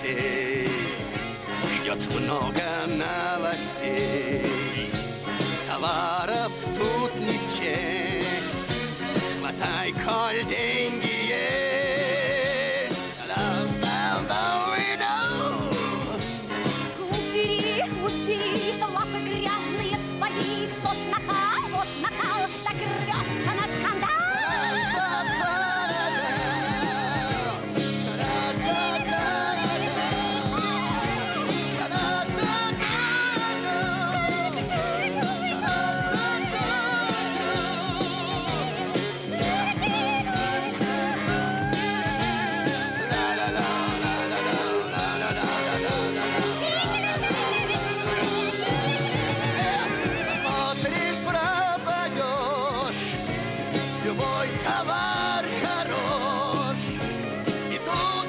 гостей, ждет много новостей. Товаров тут не счесть, хватай, коль деньги есть. Убери, лапы грязные твои. Вот нахал, так рвется на скандал. Любой товар хорош. И тут,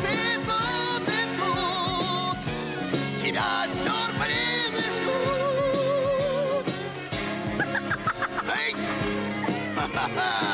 тебя сюрпризы ждут. Эй!